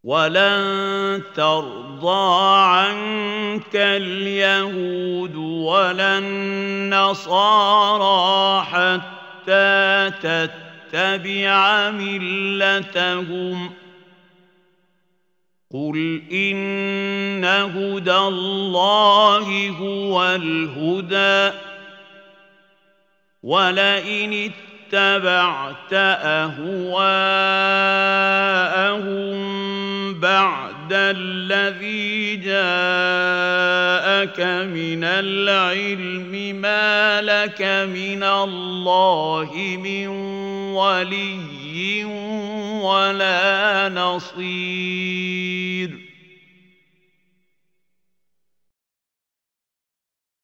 ولن ترضى عنك اليهود ولا النصارى حتى تتبع ملتهم قل إن هدى الله هو الهدى ولئن اتبعت أهواءهم بعد الذي جاءك من العلم ما لك من الله من ولي ولا نصير